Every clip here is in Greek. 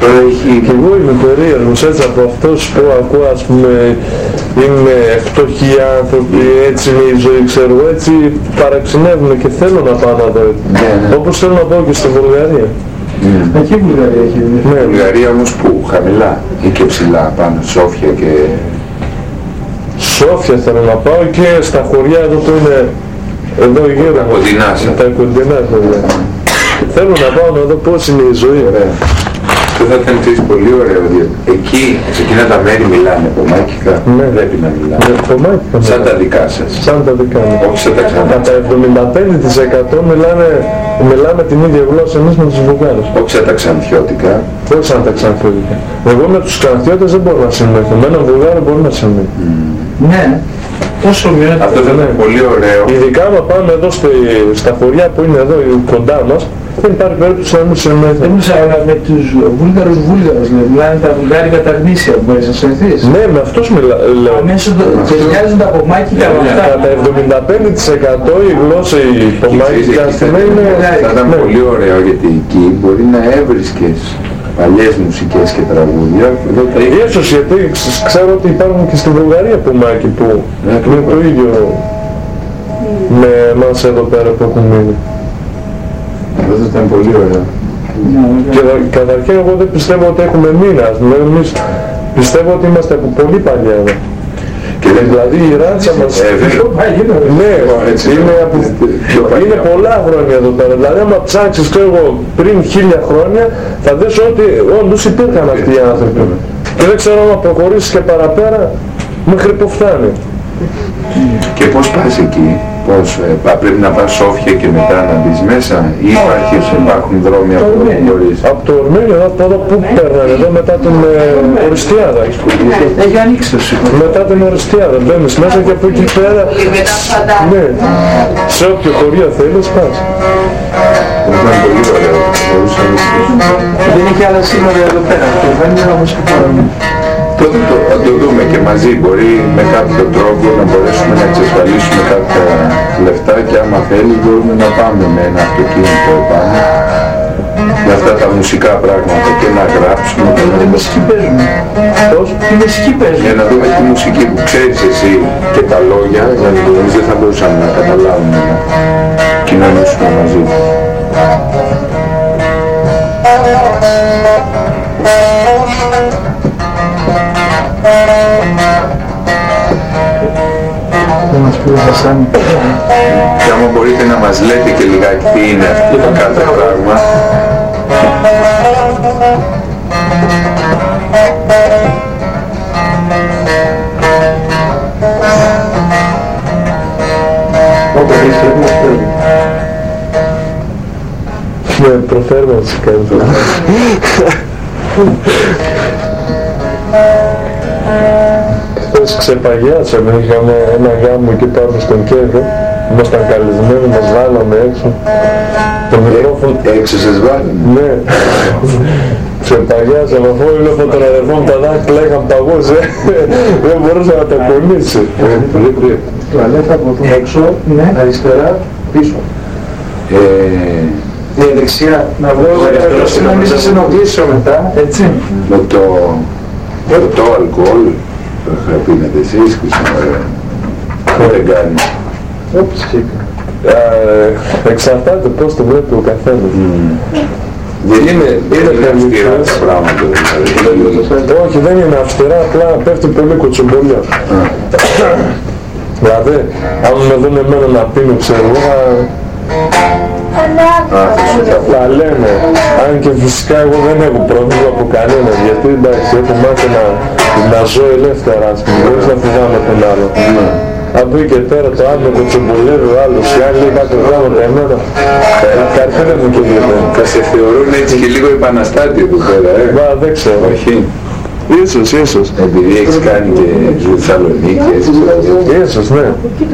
Τώρα έχει... Και εγώ είμαι περίεργος έτσι από αυτούς που ακούω, ας πούμε, είναι φτωχοί άνθρωποι, έτσι είναι η ζωή, ξέρω, έτσι παραξενεύουν και θέλω να πάω να δω. Όπως θέλω να πάω και στη Βουλγαρία. Εκεί η Βουλγαρία έχει. Ναι, η Βουλγαρία όμως που χαμηλά ή και ψηλά πάνω, Σόφια και... Σόφια θέλω να πάω και στα χωριά εδώ που είναι εδώ γύρω. Τα κοντινά σας. Τα κοντινά χωριά. Θέλω να πάω να δω πώς είναι η ζωή. Αυτό θα ήταν πολύ ωραίο, διότι εκεί, σε εκείνα τα μέρη μιλάνε πομάκικα, πρέπει να μιλάνε. Πομάκικα. Σαν τα δικά σας. Σαν τα δικά μου. Όχι σαν τα ξανά. Κατά 75% μιλάμε την ίδια γλώσσα εμείς με τους Βουλγάρους. Όχι σαν τα ξανθιώτικα. Όχι σαν τα ξανθιώτικα. Εγώ με τους ξανθιώτες δεν μπορώ να συνοηθώ. Με έναν Βουλγάρο μπορώ να συνοηθώ. Ναι. Πόσο μοιραίο. Αυτό θα ήταν πολύ ωραίο. Ειδικά άμα πάμε εδώ στα χωριά που είναι εδώ κοντά μας, δεν υπάρχει περίπτωση να μην συνοηθώ. Εμείς με τους Βούλγαρους μιλάνε τα βουλγάρικα τα γνήσια, μπορείς να συνηθείς. Ναι, με αυτούς λέω. Αμέσως ταιριάζουν τα πομάκικα με αυτά. Κατά 75% η γλώσσα η πομάκικα είναι... Θα ήταν πολύ ωραίο γιατί εκεί μπορεί να έβρισκες παλιές μουσικές και τραγούδια. Ίσως γιατί ξέρω ότι υπάρχουν και στη Βουλγαρία πομάκι που είναι το ίδιο με εμάς εδώ πέρα που έχουν μείνει. Αυτό θα ήταν πολύ ωραίο. Και καταρχήν εγώ δεν πιστεύω ότι έχουμε μείνει, ας πούμε, εμείς πιστεύω ότι είμαστε από πολύ παλιά εδώ. Και δηλαδή η ράτσα μας... Ναι, είναι πολλά χρόνια εδώ πέρα. Δηλαδή άμα ψάξεις το εγώ πριν 1000 χρόνια θα δεις ότι όντως υπήρχαν αυτοί οι άνθρωποι. Και δεν ξέρω άμα προχωρήσεις και παραπέρα μέχρι που φτάνει. Και πώς πας εκεί, πρέπει να πας Σόφια και μετά να μπεις μέσα ή υπάρχουν δρόμοι από εδώ που μπορείς? Από το Ορμένιο, από εδώ που παίρνανε εδώ μετά την Οριστιάδα. Έχει ανοίξει το σύμφωνο. Μετά την Οριστιάδα μπαίνεις μέσα και από εκεί πέρα, ναι, σε όποιο χωρίο θέλεις πας. Ήταν πολύ ωραίο. Δεν έχει άλλα σύνορα εδώ πέρα. Δεν είναι όμως και παρόμοιο. Τότε θα το δούμε και μαζί, μπορεί με κάποιο τρόπο να μπορέσουμε να εξασφαλίσουμε κάποια λεφτά και άμα θέλει μπορούμε να πάμε με ένα αυτοκίνητο επάνω με αυτά τα μουσικά πράγματα και να γράψουμε και να... Τι μουσική παίζουμε. Πώς? Τι μουσική παίζουμε. Για να δούμε τη μουσική που ξέρεις εσύ και τα λόγια, γιατί εμείς δεν θα μπορούσαμε να καταλάβουμε να κοινωνήσουμε μαζί. Και άμα μπορείτε να μας λέτε και λιγάκι τι είναι αυτό το κάθε πράγμα. Ναι, προφέρμανση κάνετε. Χθες ξεπαγιάσαμε, είχαμε ένα γάμο εκεί πάνω στον κέντρο, ήμασταν καλεσμένοι, μας βάλαμε έξω. Το μικρόφωνο... Έξω σας βάλαμε? Ναι. Ξεπαγιάσαμε, αφού βλέπω τον αδερφό μου τα δάχτυλα είχαν παγώσει, δεν μπορούσα να τα κολλήσει. Πολύ κρύο. Τουαλέτα από εδώ έξω, αριστερά, πίσω. Δεξιά, να βρω να μην σας ενοχλήσω μετά, έτσι. Με το αλκοόλ θα πίνετε εσείς και δεν κάνει. Όπως εξαρτάται πώς το βλέπει ο καθένας. Δεν είναι αυστηρά τα πράγματα δηλαδή. Όχι, δεν είναι αυστηρά, απλά πέφτει πολύ κοτσομπολιά. Δηλαδή, αν με δουν εμένα να πίνω, ξέρω εγώ, τα λένε. Αν και φυσικά εγώ δεν έχω πρόβλημα από κανένα, γιατί εντάξει, έχω μάθει να ζω ελεύθερα, ας πούμε, χωρίς να φοβάμαι τον άλλο. Από εκεί και πέρα το άλλο το τσομπολεύει ο άλλος, οι άλλοι λέει κάτι πράγματα εμένα, καρφένε μου και λίγο. Θα σε θεωρούν έτσι και λίγο επαναστάτη εδώ πέρα, Μα δεν ξέρω. Όχι. Ίσως. Επειδή έχεις κάνει και στη Θεσσαλονίκη, έτσι. Ίσως, ναι.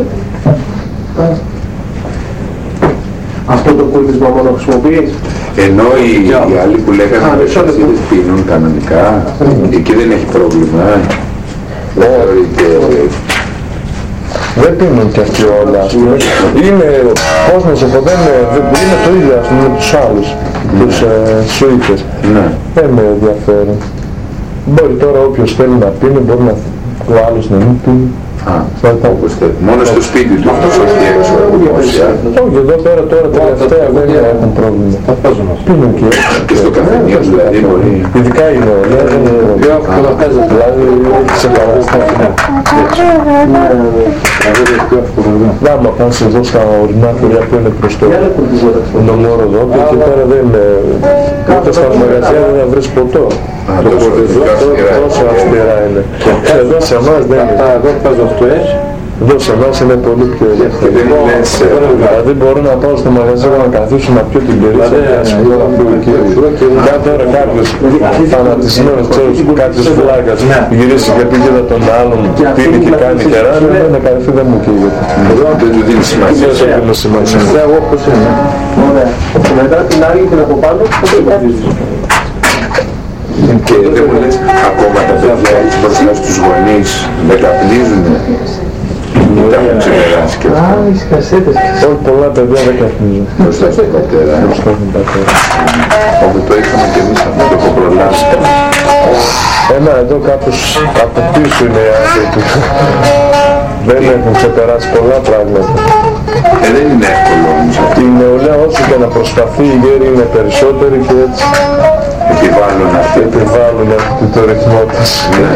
Αυτό το κούρδισμα μόνο χρησιμοποιείς? Ενώ οι άλλοι που λέγανε ότι οι πίνουν κανονικά, εκεί δεν έχει πρόβλημα. Δεν θεωρείται Δεν πίνουν και αυτοί όλα, ας πούμε. Είναι ο κόσμος εδώ, δεν είναι το ίδιο, ας πούμε, με τους άλλους, τους Σουήτες. Δεν με ενδιαφέρει. Μπορεί τώρα όποιος θέλει να πίνει, μπορεί να ο άλλος να μην πίνει. Όπως θέλει. Μόνο στο σπίτι του, αυτός όχι έξω. Όχι, εδώ πέρα τώρα τελευταία δεν έχουν πρόβλημα. Πίνουν και έξω. Και στο καφενείο δηλαδή μπορεί. Ειδικά η νεολαία δεν είναι πρόβλημα. Δηλαδή σε παραστάφια. Άμα πας εδώ στα ορεινά χωριά που είναι προς το νομόροδο, και εκεί πέρα δεν είναι, ούτε στα μαγαζιά δεν θα βρεις ποτό. Τόσο αυστηρά είναι. Εδώ σε εμάς δεν είναι. Εδώ σε εμάς είναι πολύ πιο ελεύθερο. Δηλαδή μπορώ να πάω στο μαγαζί να καθίσω να πιω την περίπτωση και τώρα κάποιος φανατισμένος, ξέρεις, κάποιος φλάκας γυρίσει και πήγαινε τον άλλον, πίνει και κάνει κεράνι, να καρφί δεν μου καίγεται. Δεν του δίνει σημασία. Δεν του δίνει σημασία. Εγώ πώς είναι. Ωραία. Μετά την άλλη την από πάνω, πώς υποβίζεις. Και δεν μου λες, ακόμα τα παιδιά έτσι μπροστά στους γονείς δεν καπνίζουν. Τα έχουν ξεπεράσει και αυτά. Τις κασέτες. Όχι, πολλά παιδιά δεν καπνίζουν. Μπροστά στον πατέρα. Όπου το είχαμε και εμείς αυτό, το έχω προλάβει. Ένα εδώ κάπως από πίσω είναι οι άνθρωποι. Δεν έχουν ξεπεράσει πολλά πράγματα. Δεν είναι εύκολο όμως αυτό. Η νεολαία όσο και να προσπαθεί, οι γέροι είναι περισσότεροι και έτσι Επιβάλλουν αυτή. επιβάλλουν το ρυθμό της.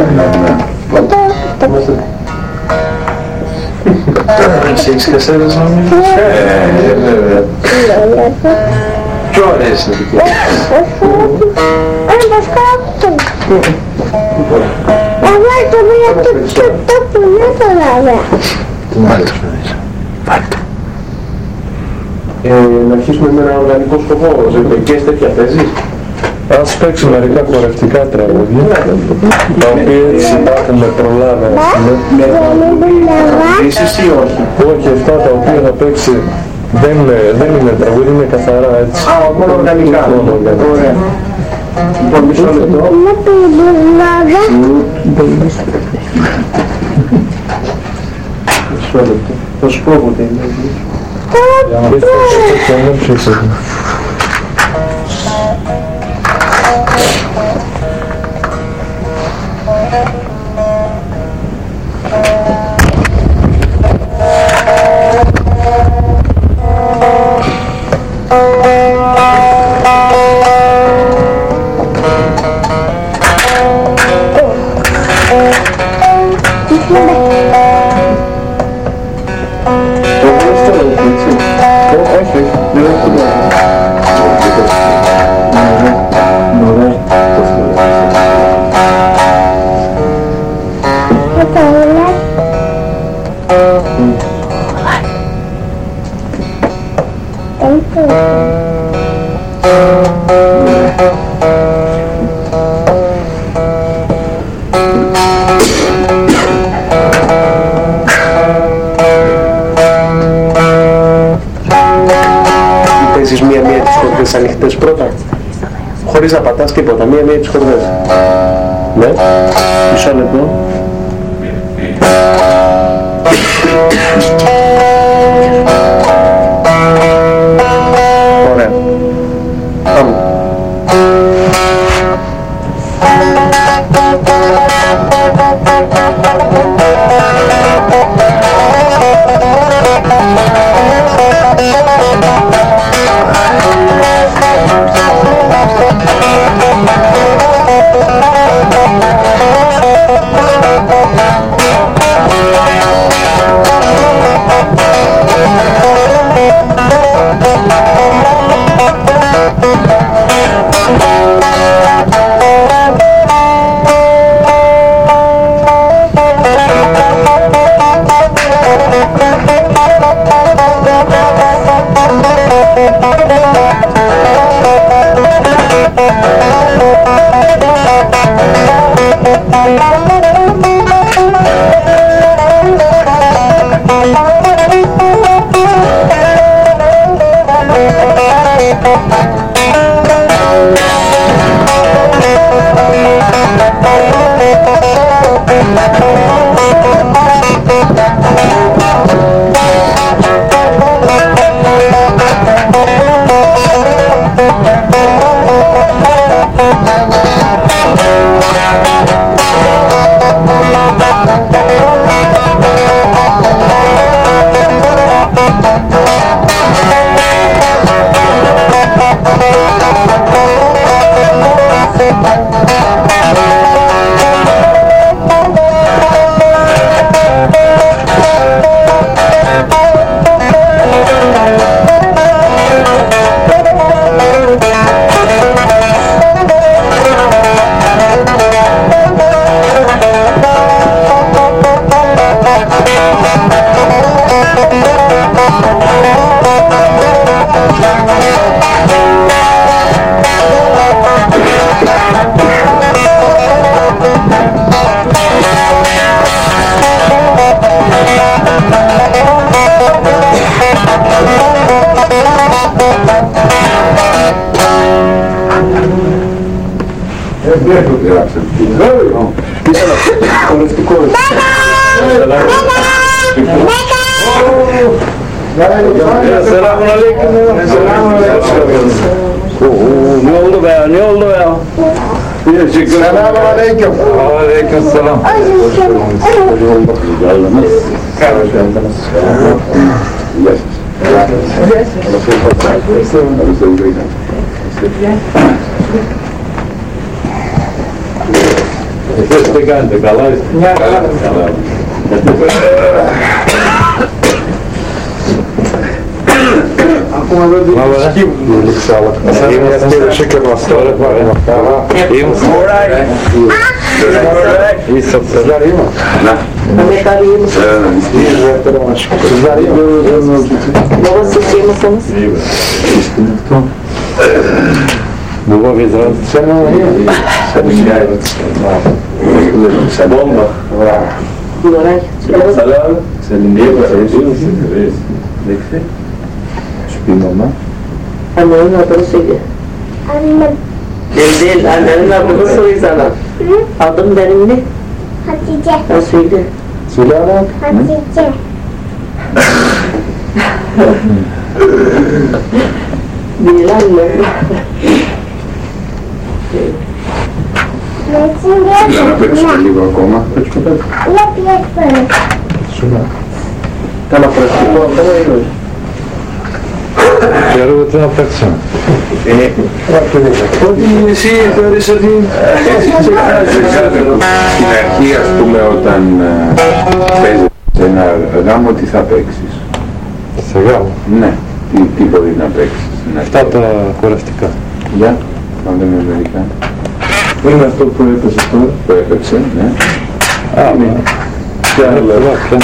Έχεις κασέτες νομίζω. Βέβαια. Πιο ωραίες είναι δικές. Να αρχίσουμε με ένα οργανικό σκοπό, ζευγικές τέτοια παίζεις. Ας παίξουμε μερικά χορευτικά τραγούδια, τα οποία έτσι υπάρχουν με προλάβα, ας πούμε. Είσαι ή όχι. Όχι, αυτά τα οποία θα παίξει δεν είναι τραγούδια, είναι καθαρά έτσι. Α, μόνο οργανικά. Ωραία. Λοιπόν, μισό λεπτό. Μισό λεπτό. Θα σου πω πότε είναι. Παίζεις μία-μία τις χορδές ανοιχτές πρώτα, χωρίς να πατάς τίποτα, μία-μία τις χορδές. Ναι, μισό λεπτό. Ωραία. Πάμε. Γράψτε. Ήταν χορευτικό. Assalamu alaikum. Ne oldu be? Ne oldu ya? Selamun aleyküm. Aleyküm selam. Είστε κάνετε καλά, είστε. Ακόμα δεν Любовь из Bomba. Salam. Σου πει μαμά. Annenin adını söyle. Annem Değil, annenin adını söyle sana. Adın benim ne? Hatice. Ha söyle. Söyle ana. Hatice. Değil anne. Θέλω να παίξουμε λίγο ακόμα. Κάνα χορευτικό ακόμα είναι. Ξέρω τι να παίξω. Ότι εσύ θεωρείς ότι... Στην αρχή, ας πούμε, όταν παίζεις σε ένα γάμο, τι θα παίξεις? Σε γάμο. Ναι, τι μπορεί να παίξεις? Αυτά τα χορευτικά. Για, πάμε με μερικά. Είναι αυτό που έπαιζε τώρα. Που έπαιξε, ναι. Ποια άλλα.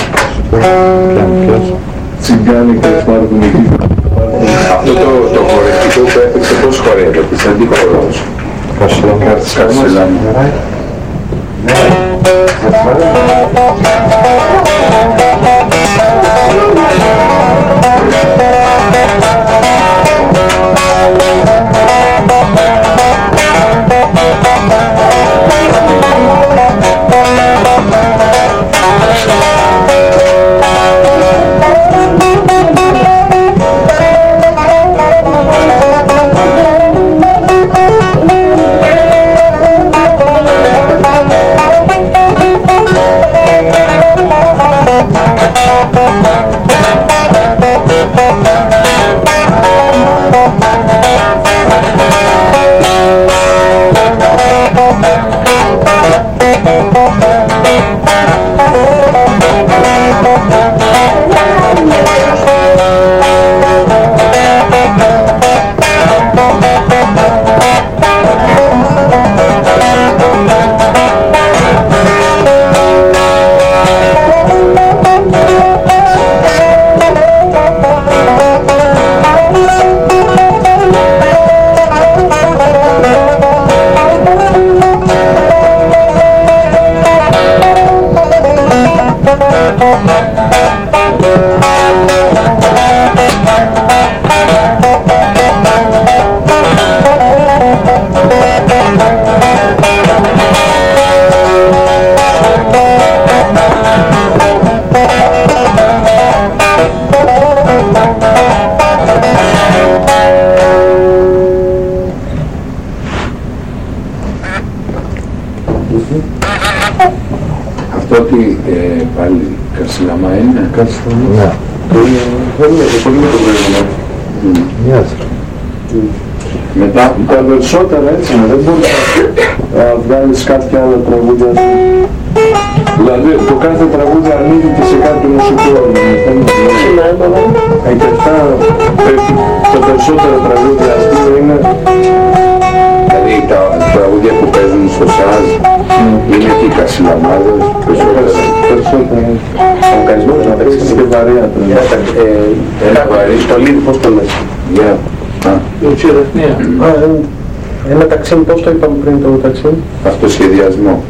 Τσιγκάνικα υπάρχουν. Αυτό το χορευτικό που έπαιξε πώς χορεύεται, σαν τι χορός? Καρσελάμ. Αυτό ότι πάλι Καρσιλαμά είναι. Καρσιλαμά. Δεν είναι πολύ με το βρέμα. Μοιάζει. Μετά τα περισσότερα έτσι είναι, δεν μπορείς να βγάλεις κάποια άλλα τραγούδια. Δηλαδή το κάθε τραγούδι ανοίγεται σε κάποιο μουσικό. Και αυτά τα περισσότερα τραγούδια αστεία είναι... Δηλαδή τα τραγούδια που παίζουν στο ΣΑΖ είναι και οι Καρσιλαμάδες περισσότερα. Ο καισμός να παίξεις και βαρέα. Ένα βαρύ. Στο λίδι πώς το λες. Ένα ταξί, πώς το είπαμε πριν το ταξί? Αυτοσχεδιασμό.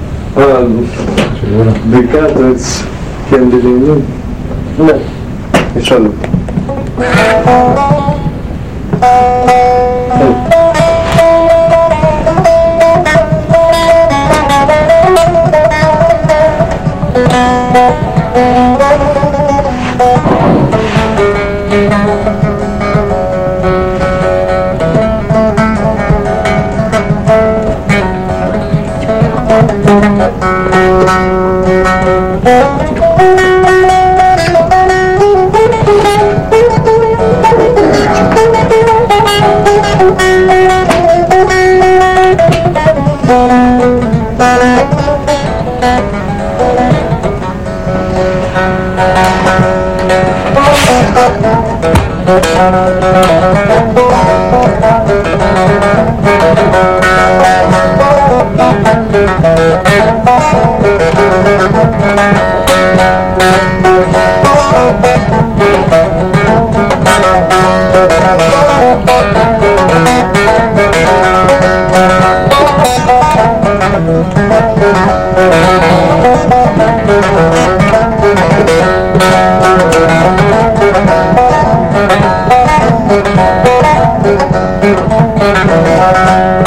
Δικά του έτσι και αντιληνή. Ναι, μισό λεπτό. Thank you.